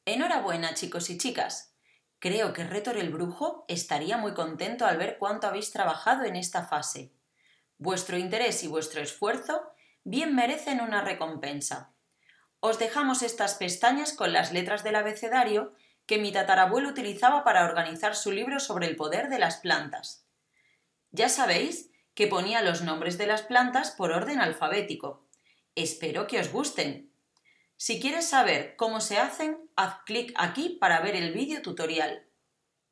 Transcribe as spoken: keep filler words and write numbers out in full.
Enhorabuena, chicos y chicas. Creo que Rétor el Brujo estaría muy contento al ver cuánto habéis trabajado en esta fase. Vuestro interés y vuestro esfuerzo bien merecen una recompensa. Os dejamos estas pestañas con las letras del abecedario que mi tatarabuelo utilizaba para organizar su libro sobre el poder de las plantas. Ya sabéis que ponía los nombres de las plantas por orden alfabético. Espero que os gusten. Si quieres saber cómo se hacen, haz clic aquí para ver el vídeo tutorial.